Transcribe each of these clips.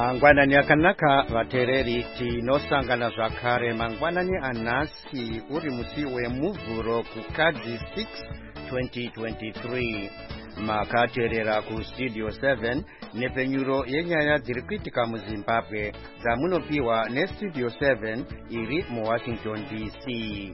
Mangwanani akanaka vatereri tinosangana zvakare mangwanani anhasi uri musi wemuvhuro kukadzi 6 2023 makateerera kustudio 7 nepfenyuro yenyaya dziri kuitika muZimbabwe dzamunopiwa nestudio 7 iri muWashington DC.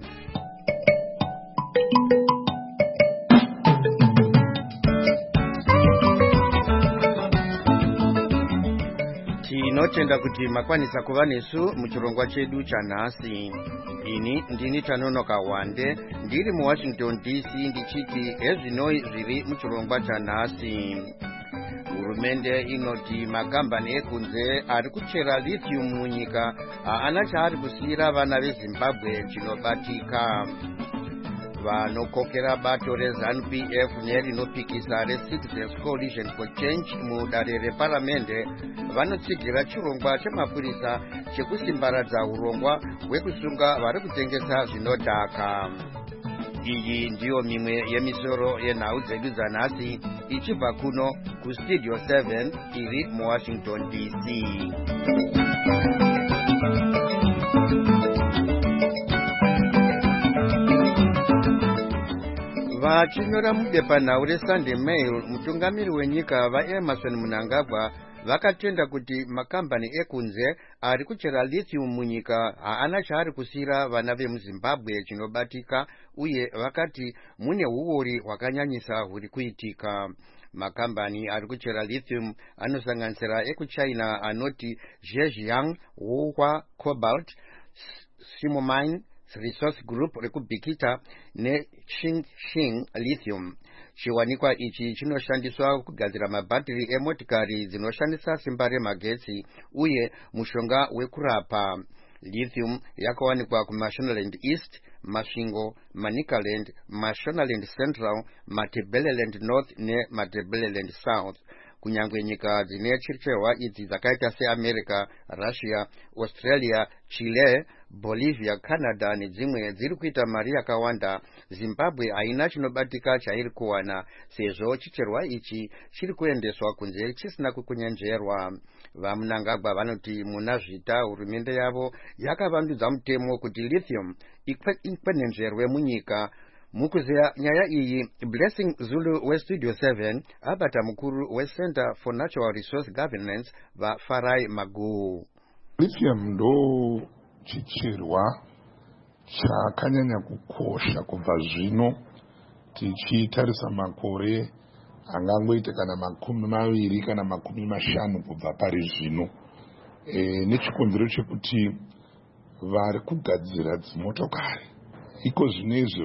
Tinotenda kuti makwanisa kuva nesu muchirongwa chedu chanhasi. Ini ndini Tanonoka Wande ndiri muWashington DC ndichiti ezvinoi zviri muchirongwa chanhasi. Hurumende inoti makambani ekunze ari kuchera lithium munyika haana chaari kusiyira vana veZimbabwe chinobatika. Vanokokera bato reZANU-PF nerinopikisa reCitizens Coalition for Change mudare reparamende vanotsigira chirongwa chemapurisa chekusimbaradza urongwa hwekusunga vari kutengesa zvinodhaka. Iyi ndiyo mimwe yemisoro yenhau dzedu dzanhasi ichibva kuno kustudio 7 iri muWashington DC. Vachinyora mubepanhau reSunday Mail, mutungamiri wenyika vaEmerson Mnangagwa vakatenda kuti makambani ekunze ari kuchera lithium munyika haana chaari kusiyira vana vemuZimbabwe chinobatika, uye vakati mune huori hwakanyanyisa huri kuitika. Makambani ari kuchera lithium anosanganisira ekuChina anoti Zhejiang, Huhua Cobalt, Simomine Resource Group rekubhikita neXinjiang Lithium. Chiwanikwa ichi chinoshandiswa kugadzira mabhatiri emotikari dzinoshandisa simba remagetsi uye mushonga wekurapa. Lithium yakawanikwa kuMashonaland East, Masvingo, Manicaland, Mashonaland Central, Matabeleland North neMatabeleland South. Kunyangwe nyika dzine chirchehwa idzi dzakaita seAmerica, Russia, Australia, Chile, Bolivia, Canada nedzimwe dziri kuita mari yakawanda, Zimbabwe haina chinobatika chairi kuwana sezvo chicherwa ichi chiri kuendeswa kunze chisina kukunyenjerwa. VaMnangagwa vanoti muna zvita hurumende yavo yakavandudza mutemo kuti lithium ikwenenzverwe munyika. Mukuzeya nyaya iyi, Blessing Zulu weStudio 7 abata mukuru weCenter for Natural Resource Governance vaFarai Maguhu. Lithium ndo chicherwa chakanyanya kukosha kubva zvino tichitarisa makore angangoita kana 20 kana 50 kubva pari zvino. Nechikonzero chekuti vari kugadzira dzimotokari iko zvinezvi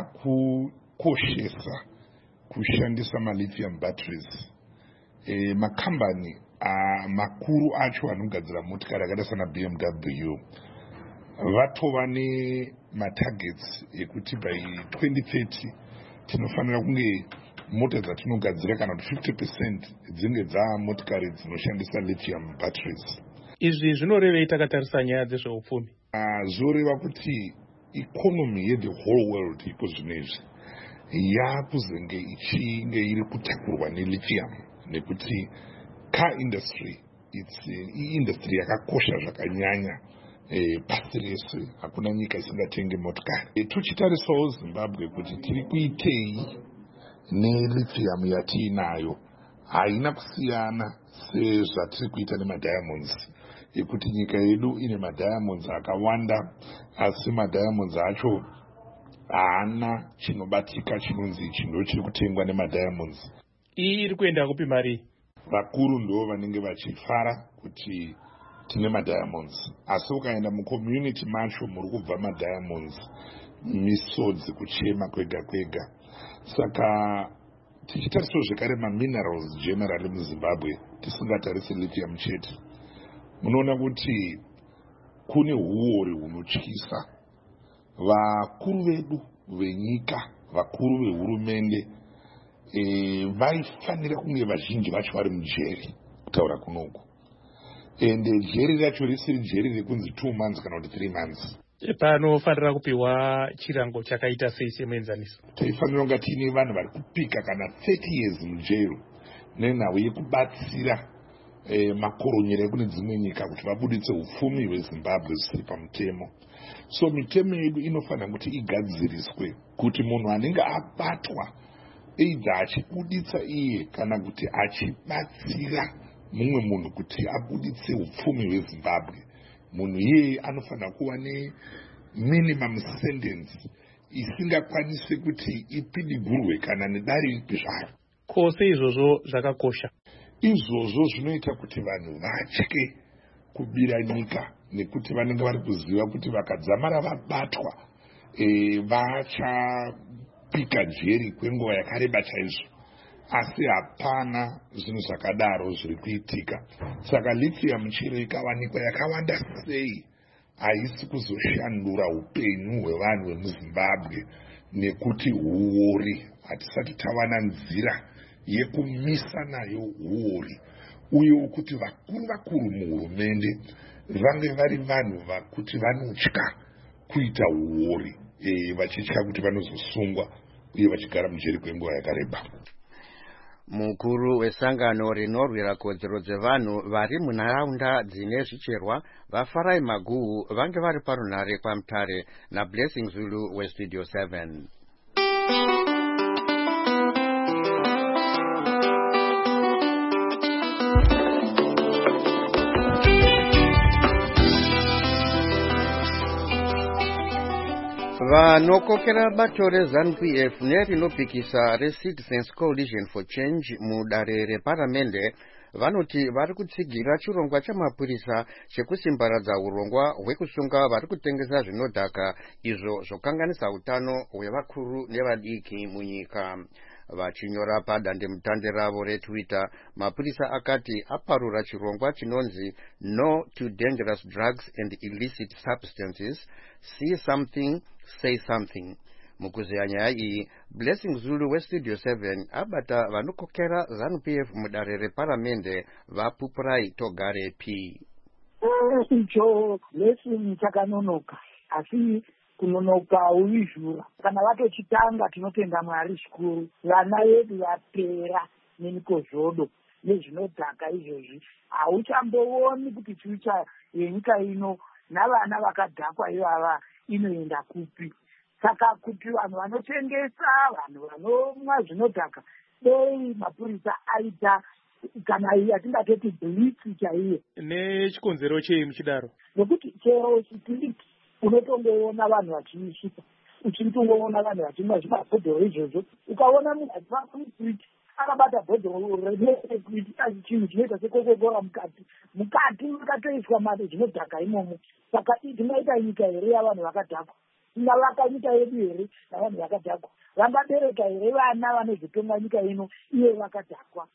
vakukoshesa kushandisa malithium batteries. Makambani makuru acho anogadzira motikari akaita sana BMW vatova nematargets ekuti by 2030 tinofanira kunge mota dzatinogadzira kana kuti 50% dzinge dzamotikari dzinoshandisa lithium batteries. Izvi zvinorevei takatarisa nyaya dzezveupfumi? Zvoreva kuti economy ye the whole world iko zvinezvi yakuzenge ichinge iri kutakurwa nelithium nekuti car industry industry yakakosha zvakanyanya pasi rese. Hakuna nyika isingatenge motikari. Tuchitarisawo Zimbabwe kuti tiri kuitei nelithium yatiinayo haina kusiyana sezvatiri kuita nemadiamonds, ekuti nyika yedu ine madiamonds akawanda asi madiamonds acho haana chinobatika chinonzi chindo chiri kutengwa nemadiamonds. Iyi iri kuenda kupi mari? Vakuru ndo vanenge vachifara kuti tine madiamonds, asi ukaenda mucommunity macho muri kubva madiamonds, misodzi kuchema kwega kwega. Saka tichitarisawo zvekare maminerals generally muZimbabwe tisingatarisi lithium chete, munoona kuti kune huori hunotyisa. Vakuru vedu venyika, vakuru vehurumende vaifanira kunge vazhinji vacho vari mujeri kutaura kunoku, ende jeri racho risiri jeri rekunzi 2 months kana kuti 3 months. Panofanira kupiwa chirango chakaita sei semuenzaniso? Taifanira kunge tiine vanhu vari kupika kana 30 years mujeri nenhau yekubatsira makoronyera ekune dzimwe nyika kuti vabuditse upfumi hwezimbabwe zvisiri pamutemo. So mitemo yedu inofanira kuti igadziriswe kuti munhu anenge abatwa eidha achibuditsa iye kana kuti achibatsira mumwe munhu kuti abuditse upfumi hwezimbabwe, munhu iyeye anofanira kuva neminimum sentence isingakwanisi kuti ipidigurwe kana nedare ripi zvaro. Kwose izvozvo zvakakosha. Izvozvo zvinoita kuti vanhu vatye kubira nyika, nekuti vanenge vari kuziva kuti vakadzamara vabatwa vachapika jeri kwenguva yakareba chaizvo. Asi hapana zvinhu zvakadaro zviri kuitika. Saka lithium chero ikawanikwa yakawanda sei haisi kuzoshandura upenyu hwevanhu vemuzimbabwe, nekuti huori hatisati tawana nzira yekumisa nayo huori, uye kuti vakuru muhurumende vange vari vanhu vakuti vanotya kuita huori, vachitya kuti vanozosungwa uye vachigara mujeri kwenguva yakareba. Mukuru wesangano rinorwira kodzero dzevanhu vari munharaunda dzine zvicherwa vaFarai Maguhu vange vari parunhare kwaMutare naBlessing Zulu weStudio 7. Vanokokera bato reZANU-PF nerinopikisa reCitizens Coalition for Change mudare reparamende vanoti vari kutsigira chirongwa chamapurisa chekusimbaradza urongwa hwekusunga vari kutengesa zvinodhaka izvo zvokanganisa utano hwevakuru nevadiki munyika. Vachinyora padandemutande ravo reTwitter, mapurisa akati aparura chirongwa chinonzi No to Dangerous Drugs and Illicit Substances, See Something, Say Something. Mukuziya nyaya iyi, Blessing Zulu weStudio 7 abata vanokokera ZANU-PF mudare reparamende vaPupurai Togare P. Icho Blessing chakanonoka, asi kunonoka uizvura. Kana vatochitanga tinotenda Mwari zvikuru. Vana vedu vapera nemikozvodo nezvinodhaka izvozvi. Hauchambooni kuti future yenyika ino navana vakadhakwa ivava inoenda kupi. Saka kuti vanhu vanotengesa, vanhu vanomwa zvinodhaka, dei mapurisa aita kana yatingatoti blitz chaiye. Nechikonzero chei muchidaro? Nokuti chero chipiriti unotongoona vanhu vachiishipa, uchitongoona vanhu vachimwa zvimabhodhoro izvozvo. Ukaona munhu achimwa mupiriti akabata bhodhoro repiriti asi chinhu chinoita sekokokora mukati makatoiswa mari zvinodhaka imomo. Saka tingaita nyika here yavanhu vakadhakwa? Tingavaka nyika yedu here navanhu vakadhakwa? Vangabereka here vana vanozotonga nyika ino iye vakadhakwa?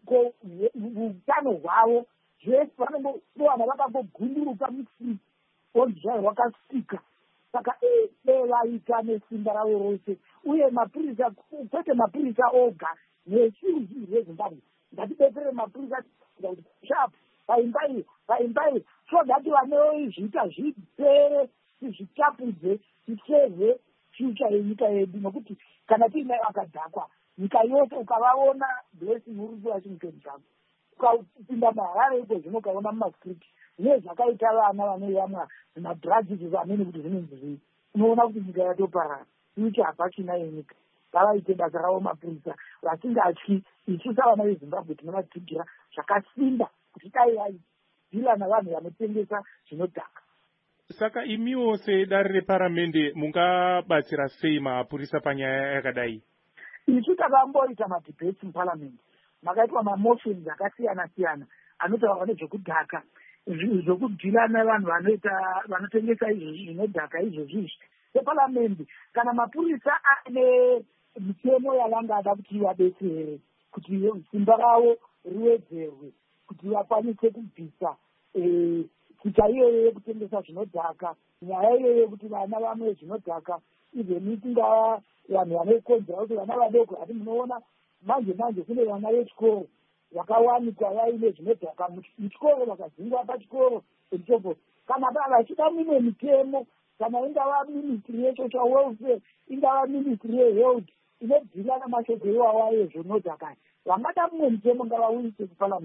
Utano hwavo zvese vanongowana vakangogunduruka musiri onzvai wakasika. Saka vaita nesimba ravo rose, uye mapurisa, kwete mapurisa oga nechiruzhinji rweZimbabwe. Ngatidetsere mapurisa kuti sharp paimbai so that vanoizviita zvipere, zvitapudze, tisevhe future yenyika yedu. Nokuti kana tiina vakadhakwa nyika yose ukavaona Blessing urikuva chinhu chavo, ukapinda maHarare iko zvino ukaona mumastriti nezvakaita vana vanoyamwa zvimadhuragisi vamene kuti zvinonzi zvii, unoona kuti nyika yatoparara. Future hapachina yenyika. Ngavaite basa ravo mapurisa vasingatyi. Isu savana veZimbabwe tinovatsigira zvakasimba kuti dai vaidhila navanhu vanotengesa zvinodhaka. Saka imiwo sedare reparamende mungabatsira sei mapurisa panyaya yakadai? Isu takamboita madebate muparliament, makaitwa mamotions akasiyana-siyana anotaura nezvekudhaka, zvokudhila navanhu vanotengesa izvozvi zvinodhaka izvozvizvi. Separliament kana mapurisa ane mitemo yavangada kuti vabetsere, kuti simba ravo riwedzerwe, kuti vakwanise kubvisa kuita iyoyo yekutengesa zvinodhaka, nyaya iyoyo yekuti vana vamwe zvinodhaka, izveni tingava vanhu vanokonzera kuti vana vadoko. Ati munoona manje kune vana vechikoro vakawanikwa vaine zvinodhaka muchikoro, vakadzingwa pachikoro echopo. Kana vachida mimwe mitemo, kana ingava ministry yesocial welfare, ingava ministry yehealth inodhila namashoko iwawa ezvinodhaka, vangada mumwe mitemo ngavauyise kuparliament.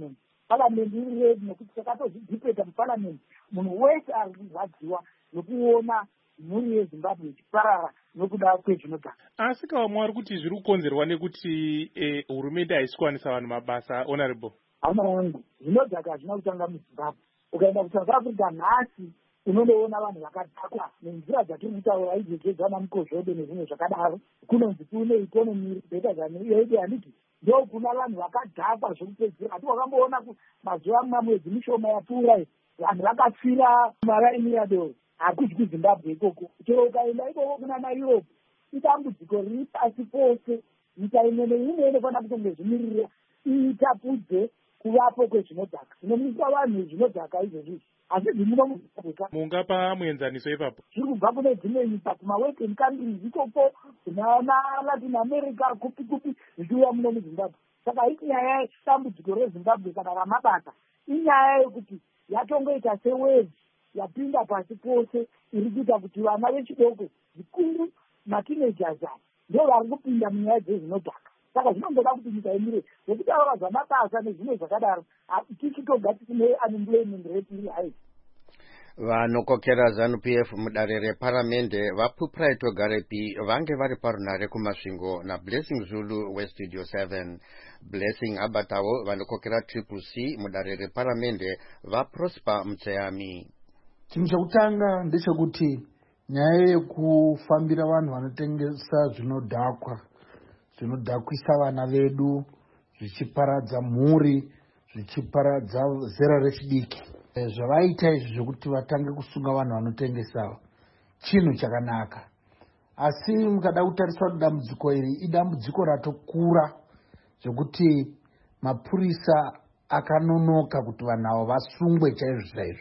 paramendi iri redi nekuti takatozvidhipeta muparamendi munhu wese ari kurwadziwa nokuona mhuri yezimbabwe ichiparara nokuda kwezvinodhaka. Asi kavamwe vari kuti zviri kukonzerwa nekuti hurumende haisi kuwanisa vanhu mabasa. Honorable, hama yangu, zvinodhaka hazvina kutanga muzimbabwe. Ukaenda kuSouth Africa nhasi unondoona vanhu vakadhakwa nenzira dzatiri kutaura idzedzedzana mukozvodo nezvimwe zvakadaro. Kunonzi kune ikonomi beta zvaneidi handiti ndo kuna vanhu vakadhakwa zvokupedzera. Hati wakamboona mazuva mamwedzi mishoma yapfuura vanhu vakafira maraini yadoro hakuzi kuZimbabwe ikoko. Chero ukaenda ikoko kuna maEurope itambudziko riri pasi pose. Nyika imwe neimwe inofanira kutonge zvimiririra itapudze kuvapo kwezvinodhaka. Zvinomuisa vanhu zvinodhaka izvozvi asi zvimuno muZimbabwe. Mungapa muenzaniso ipapo? Zviri kubva kune dzimwe nyika kumawestern countries ikoko kuna Latin America kupi kupi zvichiuya muno muZimbabwe. Saka haisi nyaya yetambudziko reZimbabwe kana ramabasa, inyaya yekuti yatongoita sewezi yapinda pasi pose iri kuita kuti vana vechidoko zvikuru matinagers ndo vari kupinda munyaya dzezvinodhaka. Saka zvinongoda kuti nyika imire nekuti ava zvamabasa nezvimwe zvakadaro tichitoga tine unemployment rate iri high. Vanokokera ZANU-PF mudare reparamende vaPupraito Garepi vange vari parunare kumasvingo naBlessing Zulu weStudio 7. Blessing abatawo vanokokera CCC mudare reparamende vaProsper Mutseyami. Chinhu chekutanga ndechekuti nyaya yekufambira vanhu vanotengesa zvinodhakwisa vana vedu, zvichiparadza mhuri, zvichiparadza zera rechidiki. Zvavaita izvi zvekuti vatange kusunga vanhu vanotengesawo chinhu chakanaka. Asi mukada kutarisa kuti dambudziko iri idambudziko ratokura zvekuti mapurisa akanonoka kuti vanhu avo vasungwe chaizvo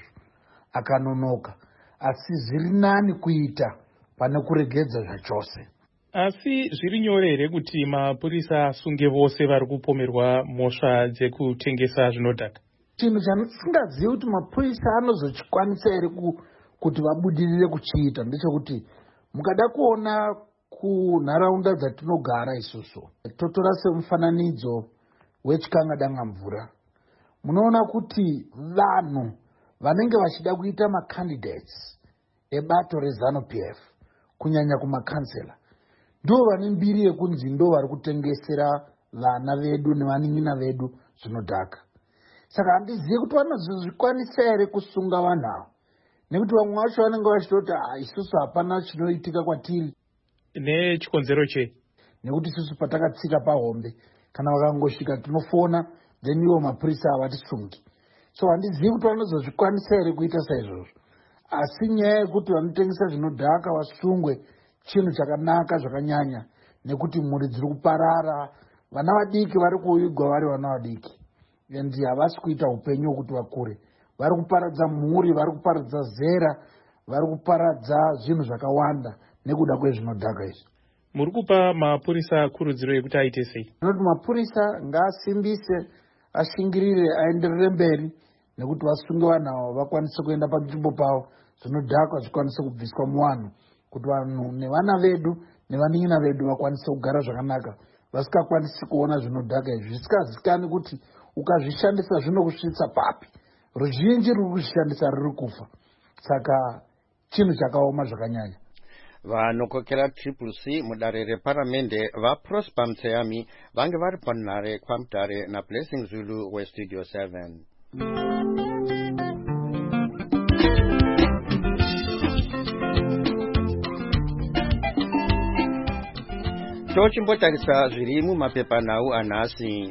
akanonoka. Asi zviri nani kuita pane kuregedza zvachose. Asi zviri nyore here kuti mapurisa asunge vose vari kupomerwa mhosva dzekutengesa zvinodhaka? Chinhu chandisingazivi kuti mapurisa anozochikwanisa here kuti vabudirire kuchiita ndechekuti mukada kuona kunharaunda dzatinogara isusu, totora semufananidzo wechikanga mvura, munoona kuti vanhu vanenge vachida kuita macandidates ebato reZANU-PF kunyanya kumakansela ndo vane mbiri yekunzi ndo vari kutengesera vana vedu nevanin'ina vedu zvinodhaka. Saka handizivi kuti vanozozvikwanisa here kusunga vanhu avo, nekuti vamwe vacho vanenge vachitoti isusu hapana chinoitika kwatiri. Nechikonzero chei? Nekuti isusu patakatsika pahombe kana vakangosvika tinofona then ivo mapurisa havatisungi. So handizivi kuti vanozozvikwanisa here kuita saizvozvo. Asi nyaya yekuti vanotengesa zvinodhaka vasungwe chinhu chakanaka zvakanyanya, nekuti mhuri dziri kuparara, vana vadiki vari kuigwa vari vana vadiki endi havasi kuita upenyu hwekuti vakure. Vari kuparadza mhuri, vari kuparadza zera, vari kuparadza zvinhu zvakawanda nekuda kwezvinodhaka izvi. Muri kupa mapurisa kurudziro yekuti aite sei? Noti mapurisa ngaasimbise, ashingirire, aenderere mberi nekuti vasunge vanhu avo vakwanise kuenda panzvimbo pavo, zvinodhaka zvikwanise kubviswa muvanhu, kuti vanhu nevana vedu nevanin'ina vedu vakwanise kugara zvakanaka, vasikakwanisi kuona zvinodhaka izvi zvisikazikani kuti ukazvishandisa zvinokusvitsa papi. Ruzhinji ruri kuzvishandisa ruri kufa. Saka chinhu chakaoma zvakanyanya. Vanokokera CCC mudare reparamende vaProsper Mutseyami vange vari panhare kwamutare naBlessing Zulu weStudio 7. Tochimbotarisa zviri mumapepanhau anhasi.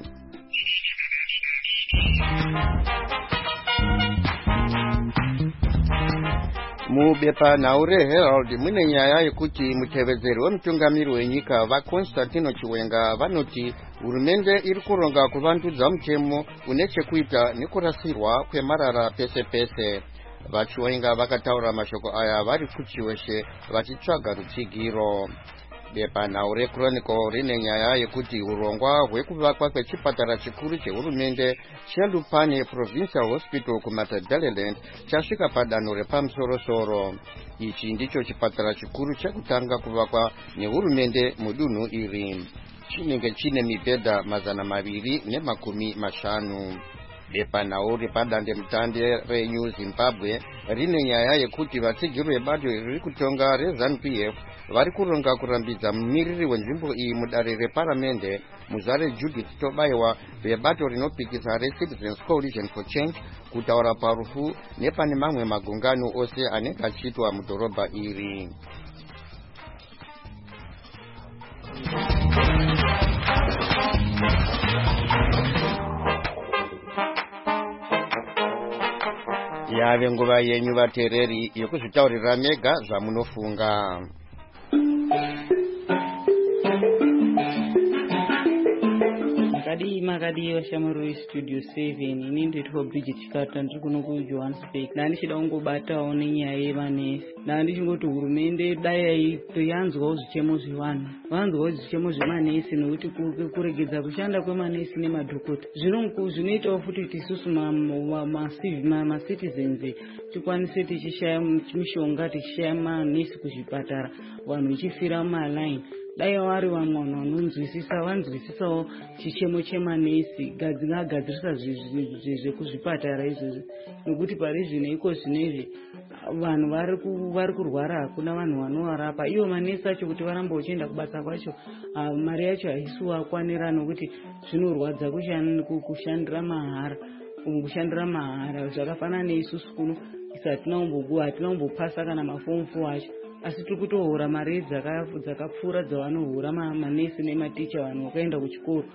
Mubepanhau reHerald mune nyaya yekuti mutevedzeri wemutungamiri wenyika vaConstantino Chiwenga vanoti hurumende iri kuronga kuvandudza mutemo une chekuita nekurasirwa kwemarara pese pese. VaChiwenga vakataura mashoko aya vari kuChiweshe vachitsvaga rutsigiro. Bepanhau reChronicle rine nyaya yekuti urongwa hwekuvakwa kwechipatara chikuru chehurumende cheLupane Provincial Hospital kuMatabeleland chasvika padanho repamusoro-soro. Ichi ndicho chipatara chikuru chekutanga kuvakwa nehurumende mudunhu iri. Chinenge chine mibhedha 250. bepanhau repadandemutande reNew Zimbabwe rine nyaya yekuti vatsigiri vebato riri kutonga reZANU-PF vari kuronga kurambidza mumiriri wenzvimbo iyi mudare reparamende muzare Judith Tobaiwa vebato rinopikisa reCitizens Coalition for Change kutaura parufu nepane mamwe magungano ose anenge achiitwa mudhorobha iri. Yave nguva yenyu vateereri yekuzvitaurira mega zvamunofunga. makadi vashamuri studio 7 ini ndoitwa Bridget Carter ndiri kuno kuJohannesburg. Ndandichida kungobatawo nenyaya yemanesi. Ndandichingoti hurumende dai yanzwawo zvichemo zvevanhu, vanzwawo zvichemo zvemanesi nokuti kuregedza kushanda kwemanesi nemadhokota zvinoitawo futi kuti isusu macitizens tikwanise tichishaya mishonga, tichishaya manesi kuzvipatara, vanhu vachifira mumaline. Dai vari vamwe vanhu vanonzwisisawo chichemo chemanesi, gadzirisa zvekuzvipatara izvozvo, nokuti pari zvino iko zvinezvi vanhu vari kurwara, hakuna vanhu vanovarapa. Ivo manesi acho kuti varamba uchienda kubasa kwacho, mari yacho haisiwo akwanira, nokuti zvinorwadza kushandira mahara. Zvakafanana neisusu kuno hatina kumbopasa kana mafomu 4 acho, asi tiri kutohura mari dzakapfuura dzavanohura manesi nematicha vanhu vakaenda kuchikoro.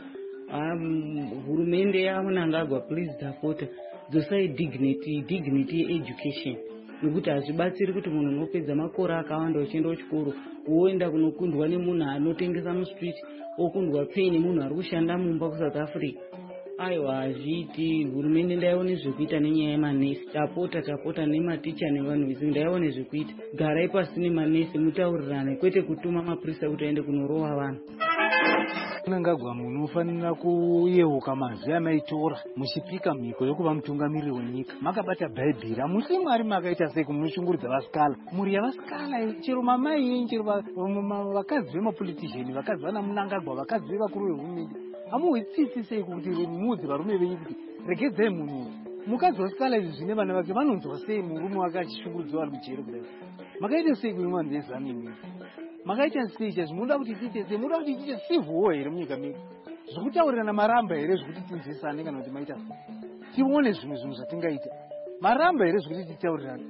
Hurumende yaMunangagwa, please tapota dzosai dignity education, nokuti hazvibatsiri kuti munhu unopedza makore akawanda uchienda kuchikoro woenda kunokundwa nemunhu anotengesa mustreet, okundwa pei nemunhu ari kushanda mumba kuSouth Africa. Aiwa, hazviiti. Hurumende ndaione zvekuita nenyaya yemanesi. Tapota nematicha nevanhu vese ndaione zvekuita. Garai pasi nemanesi mutaurirane, kwete kutuma mapurisa kuti aende kunorowa vanhu. Munangagwa munofanira kuyeuka mazi amaitora muchipika mhiko yokuva mutungamiriri wenyika. Makabata bhaibheri, hamusi Mwari makaita sei kumushunguridza vasikala. Muri yavasikala, chero mamai, chero vakadzi vemapolitician, vakadzi vana Munangagwa, vakadzi vevakuru vehurumende, hamuhwitsitsi sei kuti muudze varume venyu kuti regedzai munhu. Mukadzi wasikala izvi zvine vana vake vanonzwa sei murume wake achishungurudzwa vari kuchero kudai? Makaita sei kuti vanhu vezanu imwe? Makaita sei chazvo munoda kuti tiite sei? Munoda kuti tiite civil war here munyika medu? Zvokutaurirana maramba here zvokuti tinzwisane kana kuti maita sei? Tione zvimwe zvinhu zvatingaita. Maramba here zvokuti titaurirane?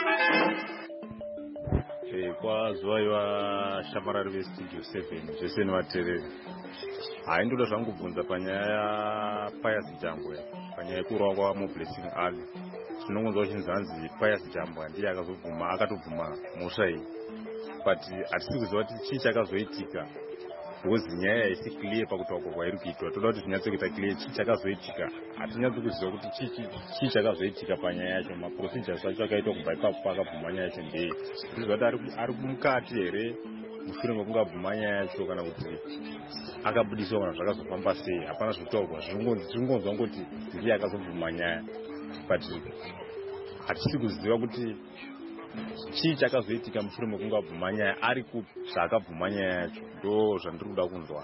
Kwazuva shamarari vestudio 7 zvese nevateereri. Haindoda zvangu kubvunza panyaya Pius Jambwe, panyaya yekurowa kwaMoblessing Ali. Tinongonzwa kuchinzi Pius Jambwe ndiye akatobvuma mhosva iyi, but hatisi kuziva kuti chii chakazoitika, because nyaya haisi clear pakutaurwa kwairi kuitwa. Toda kuti zvinyatsokuita clear chii chakazoitika. Hatinyatsi kuziva kuti chii chakazoitika panyaya yacho, maprocedures acho akaitwa kubva ipapo akabvuma nyaya yacho ndei. Tiziva kuti ari mukati here mushure mekunge abvuma nyaya yacho, kana kuti akabudiswa kana zvakazofamba sei. Hapana zvokutaurwa, zvingonzwa kuti ndiye akazobvuma nyaya, but hatisi kuziva kuti chii chakazoitika mushure mekunge abvuma nyaya, ari kupi zvaakabvuma nyaya yacho. Ndo zvandiri kuda kunzwa.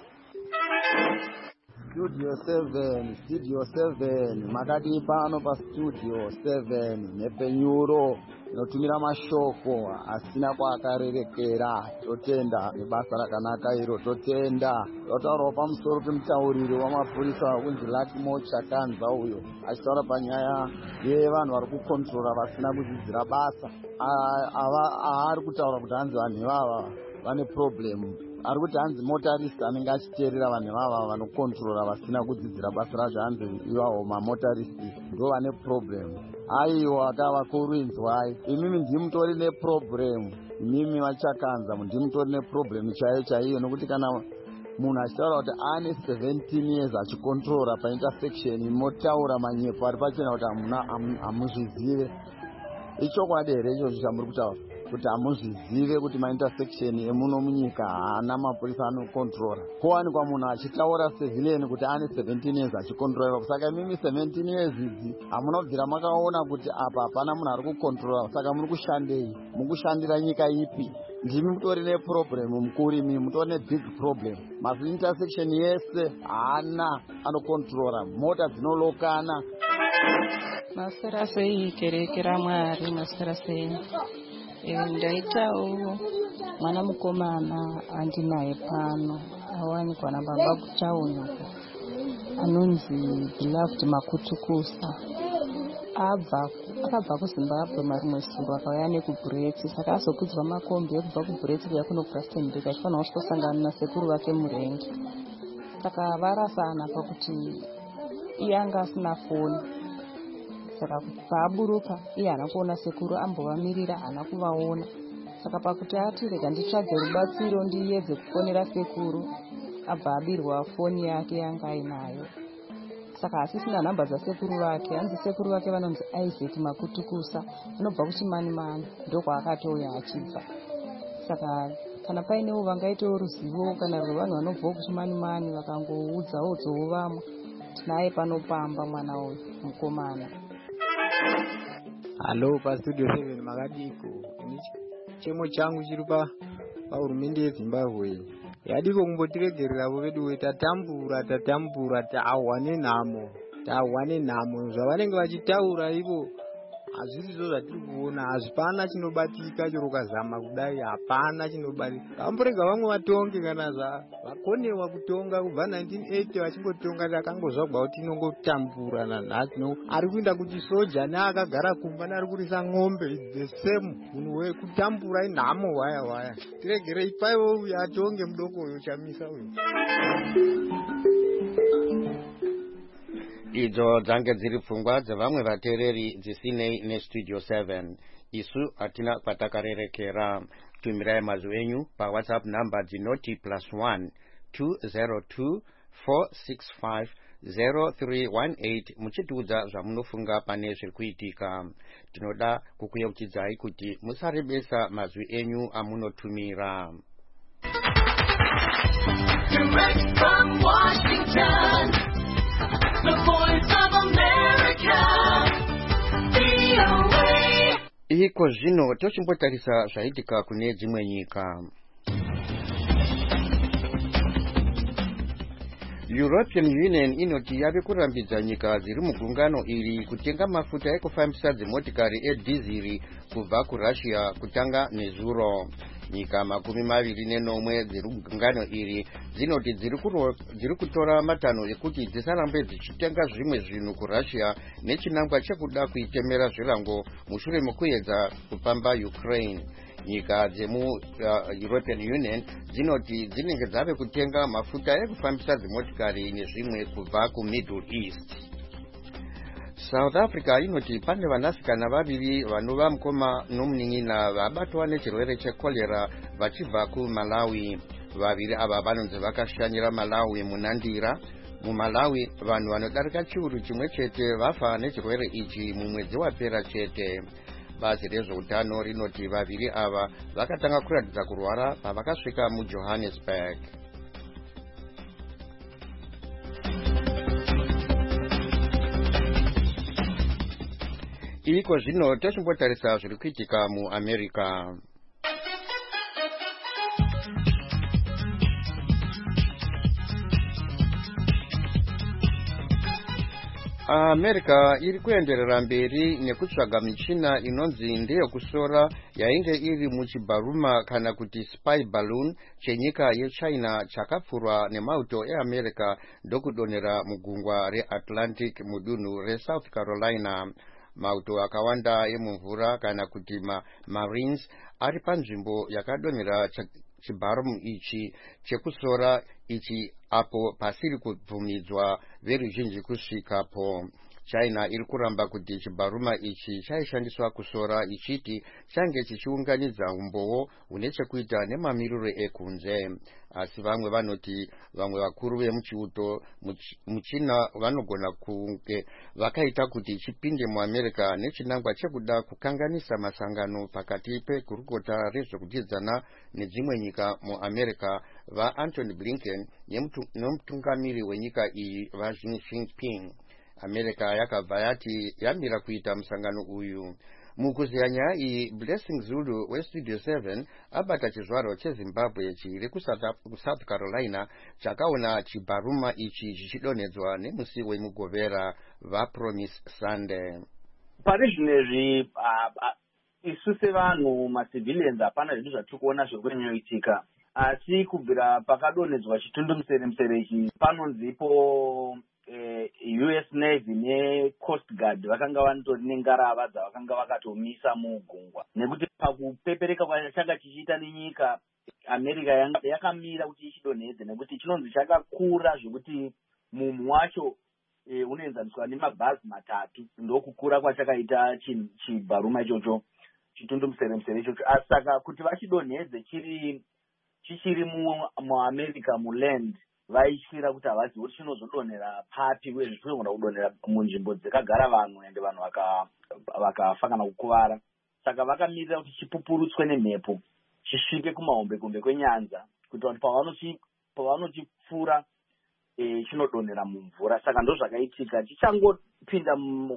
Studio 7 makadi pano paStudio 7 nepenyuro inotumira mashoko asina kwaakarerekera. Totenda nebasa rakanaka iro, totenda. Totaurawo pamusoro pemutauriri wamapurisa kunzi Luckmore Chakanza uyo achitaura panyaya yevanhu vari kukontrora vasina kudzidzira basa. Ari kutaura kuti hanzi vanhu ivava vane problemu. Ari kuti hanzi motarist anenge achiteerera vanhu ivava vanokontrora vasina kudzidzira basa racho, hanzi ivavo mamotarist ndo vane problemu. Aiwa akavakuru inzwai, imimi ndimutori neproblemu, imimi vachakanza ndimutori neproblemu chaiyo, nokuti kana munhu achitaura kuti ane 17 years achikontrora paintersection, motaura manyepo ari pachena kuti hamuzvizive. Ichokwadi here ichocho chamuri kutaura, kuti hamuzvizive kuti maintersection emuno munyika haana mapurisa anokontrora. Kowanikwa munhu achitaura civilian kuti ane 17 years achikontrora. Saka mimi 17 years idzi hamuna kubvira makaona kuti apa hapana munhu ari kukontrora. Saka muri kushandei? Mukushandira nyika ipi? Ndimi mutori neproblemu mukuru, imi mutori nebig problem. Masi intersection yese haana anokontrora, mota dzinolokana. Masera sei kerekera Mwari, masera sei. Ndaitawo mwana mukomana andinaye pano awanikwa nababa kutauni anonzi Beloved Makutukusa. Akabva kuZimbabwe marimwe suru akauya nekubhuretsi, saka azokudzwa makombi ekubva kubhuretsi kuya kuno kuRustenburg achifanira kusangana nasekuru vake murengi. Saka varasana pakuti iye anga asina foni, saka paaburuka iye haana kuona sekuru, ambovamirira haana kuvaona. Saka pakuti ati rega nditsvage rubatsiro ndiedze kufonera sekuru, abva abirwa foni yake yanga ainayo. Saka asisina nhamba dzasekuru vake, hanzi sekuru vake vanonzi Isaac Makutukusa, anobva kuChimanimani, ndokwaakatouya achibva. Saka kana painewo vangaitewo ruzivo kana rwevanhu vanobvawo kuChimanimani vakangoudzawo dzowo vamwe, tinaye panopamba mwana uyu mukomana. Halo, pastudio 7 makadiko. Chemo changu chiri pahurumende yeZimbabwe. Yadiko kumbotiregereravo vedu tatambura tahwa nenhamo zvavanenge vachitaura ivo hazvisizo zvatiri kuona, hazvipana chinobatika chero ukazama kudai, hapana chinobatika. Vamborega vamwe vatonge kana vakonewa kutonga kubva 1980 vachingotonga, takangozvagwa kuti inongotambura nanhasi. Ari kuenda kuti soja neakagara kumba neari kurisa ng'ombe, the same munhu wekutambura inhamo waya. Tiregerei paivo uyo atonge mudoko uyo chamisa uyo. Idzo dzange dziri pfungwa dzevamwe vateereri dzisinei nestudio 7. Isu hatina kwatakarerekera. Tumirai mazwi enyu paWhatsApp namba dzinoti +1 202 465 0318 muchitiudza zvamunofunga pane zviri kuitika. Tinoda kukuyeuchidzai kuti musarebesa mazwi enyu amunotumira. Direct from Washington, the Voice of America, VOA. Iko zvino tochimbotarisa zvaitika kune dzimwe nyika. European Union inoti yave kurambidza nyika dziri mugungano iri kutenga mafuta ekufambisa dzimotikari edhiziri kubva kuRussia kutanga nezuro. Nyika 21 dziri mugungano iri dzinoti dziri kutora matanho ekuti dzisarambe dzichitenga zvimwe zvinhu kuRussia nechinangwa chekuda kuitemera zvirango mushure mekuedza kupamba Ukraine. Nyika dzemu European Union dzinoti dzinenge dzave kutenga mafuta ekufambisa dzimotikari nezvimwe kubva kuMiddle East. South Africa inoti pane vanasikana vaviri vanova mukoma nomunin'ina vabatwa nechirwere chekolera vachibva kuMalawi. Vaviri ava vanonzi vakashanyira Malawi munandira. MuMalawi vanhu vanodarika chiuru chimwe chete vafa nechirwere ichi mumwedzi wapera chete. Bazi rezveutano rinoti vaviri ava vakatanga kuratidza kurwara pavakasvika muJohannesburg. Iko zvino tochimbotarisa zviri kuitika muAmerica. America iri kuenderera mberi nekutsvaga michina inonzi ndeyokusora yainge iri muchibharuma kana kuti spy balloon chenyika yeChina chakapfurwa nemauto eAmerica ndokudonhera mugungwa reAtlantic mudunhu reSouth Carolina. Mauto akawanda emumvura kana kuti marines ari panzvimbo yakadonhera chibharumu ichi chekusora ichi apo pasiri kubvumidzwa veruzhinji kusvikapo. China iri kuramba kuti chibharuma ichi chaishandiswa kusora ichiti change chichiunganidza umbowo hune chekuita nemamiriro ekunze. Asi vamwe vanoti vamwe vakuru vemuchiuto muchina vanogona kunge vakaita kuti chipinde muAmerica nechinangwa chekuda kukanganisa masangano pakati pegurukota rezvekudyidzana nedzimwe nyika muAmerica vaAntony Blinken nemutungamiri wenyika iyi vaXi Jinping. America yakabva yati yamira kuita musangano uyu. mukuziyanya iyi Blessing Zulu westudio 7 abata chizvaro chezimbabwe chiri South Carolina chakaona chibaruma ichi chichidonhedzwa nemusi wemugovera vaPromise Sunday. Pari zvinezvi isu sevanhu macivilians hapana zvinhu zvatiri kuona zviri kunyanyoitika, asi kubvira pakadonhedzwa chitundumusere ichi panonzipo US Navy neCoast Guard vakanga vanitori nengarava dzavakanga vakatomisa mugungwa, nekuti pakupepereka kwachanga chichiita nenyika America yakamira kuti ichidonhedze, nekuti chinonzi chakakura zvekuti mumu wacho unoenzaniswa nemabhazi matatu, ndokukura kwachakaita chibaruma ichocho, chitundumusere ichocho. Saka kuti vachidonhedze chichiri muAmerica muland, vaishira kuti havazivi kuti chinozodonhera papi, uye zvinogona kudonhera munzvimbo dzakagara vanhu ende vanhu vakafa kana kukuvara. Saka vakamirira kuti chipupurutswe nemhepo chisvike kumahombekombe kwenyanza, kuita kuti pavanochipfuura chinodonhera mumvura. Saka ndo zvakaitika, chichangopinda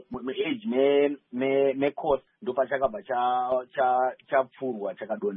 muage mecoast ndopachakabva chapfurwa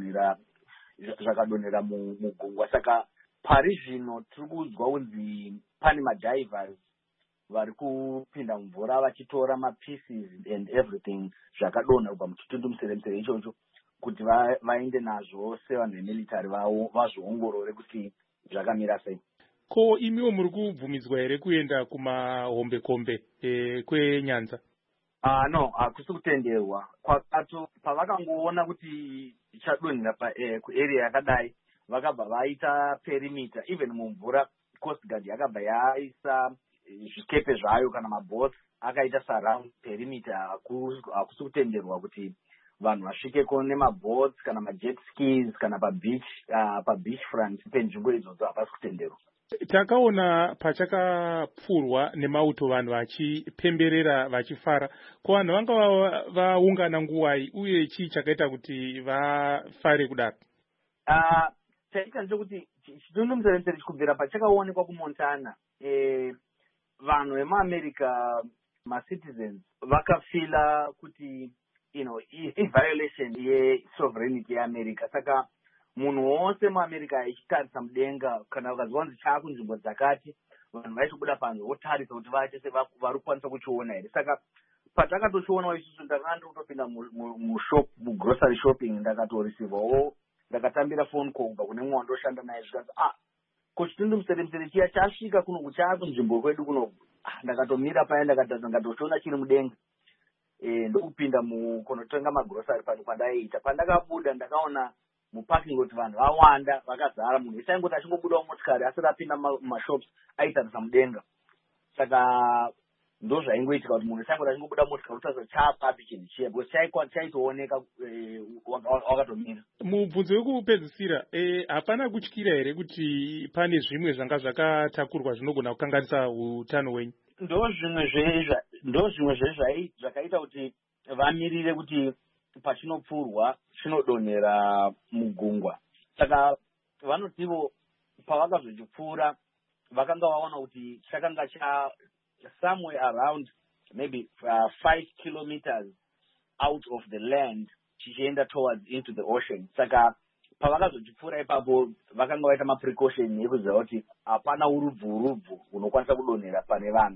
zvakadonhera mugungwa. Saka pari zvino tiri kunzwa kunzi pane madivers vari kupinda mumvura vachitora mapieces and everything zvakadonha kubva muchitundumusere ichocho, kuti vaende nazvo sevanhu vemilitary vavo vazviongorore kuti zvakamira sei. Ko imiwo muri kubvumidzwa here kuenda kumahombekombe kwenyanza? No, hakusi kutenderwa. Pavakangoona kuti chadonhera kuarea yakadai, vakabva vaita perimeter, even mumvura Coast Guard yakabva yaisa zvikepe zvayo kana mabhotsi akaita surround perimeter. Hakusi kutenderwa kuti vanhu vasvikeko nemabhotsi kana majet skis kana pabeach front penzvimbo idzodzo, hapasi kutenderwa. Takaona pachakapfurwa nemauto vanhu vachipemberera vachifara. Ko vanhu vanga vaungana nguwai, uye chii chakaita kuti vafare kudaro? Chaita ndechekuti chitundumusere kubvira pachakaonekwa kuMontana, vanhu vemuAmerica macitizens vakafila kuti i-violation ye-sovereignty yeAmerica. Saka munhu wose muAmerica achitarisa mudenga, kana ukaziva kunzi chaakunzvimbo dzakati, vanhu vaitobuda panze votarisa kuti vachese vari kukwanisa kuchiona here. Saka patakatochionawo isusu ndakanga ndikutopinda mugrocery shopping, ndakatorisivhawo, ndakatambira phone call kubva kune mumwe wandoshanda naye, zvikanzi ko chitundumusere chiya chasvika kuno chaakunzvimbo kwedu kuno. Ndakatomira paya ndakatochiona chiri mudenga, ndokupinda kunotenga magrocery pano pandaiita. Pandakabuda ndakaona muparking lot vanhu vawanda vakazara, munhu wese aingoti achingobudawo motikari asati apinda mumashops aitarisa mudenga. Saka ndo zvaingoitika kuti munhu wese aingoti achingobuda motikari utaza chaapapi chinhu chiya, because chaitooneka wakatomira. Mubvunzo wekupedzisira, hapana kutyira here kuti pane zvimwe zvanga zvakatakurwa zvinogona kukanganisa utano hwenyu? Ndo zvimwe zvakaita kuti vamirire kuti pachinopfurwa chinodonhera mugungwa. Saka vanotivo pavakazochipfuura vakanga vaona kuti chakanga somewhere around maybe 5 kilometers out of the land chichienda towards into the ocean. Saka pavakazochipfuura ipapo vakanga vaita maprecaution ekuziva kuti hapana urubvu unokwanisa kudonhera pane vanhu.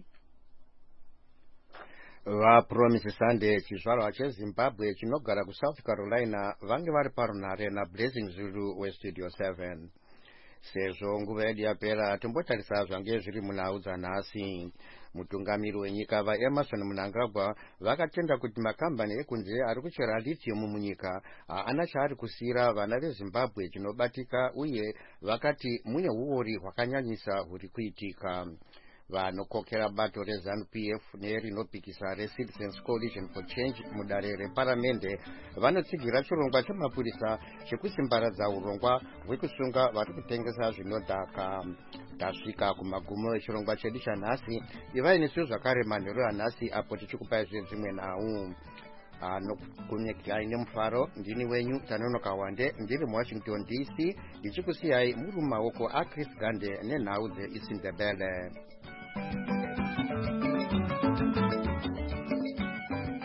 VaPromise Sunday chizvarwa cheZimbabwe chinogara kuSouth Carolina vange vari parunhare naBlessing Zulu westudio 7. Sezvo nguva yedu yapera, tombotarisa zvange zviri munhau dzanhasi. Mutungamiri wenyika vaEmmerson Mnangagwa vakatenda kuti makambani ekunze ari kuchera lithium munyika haana chaari kusiyira vana veZimbabwe chinobatika, uye vakati mune uori hwakanyanyisa huri kuitika. Vanokokera bato reZANU-PF nerinopikisa reCitizens Coalition for Change mudare reparamende vanotsigira chirongwa chemapurisa chekusimbaradza urongwa hwekusunga vari kutengesa zvinodhaka. Tasvika kumagumo echirongwa chedu chanhasi. Ivai nesu zvakare manheru anhasi apo tichikupai zvedzimwe nhau. Nokukunyektai nemufaro, ndini wenyu Tanonoka Wande, ndiri muWashington DC, ndichikusiyai muri mumaoko aChris Gande nenhau dzeIsindebele.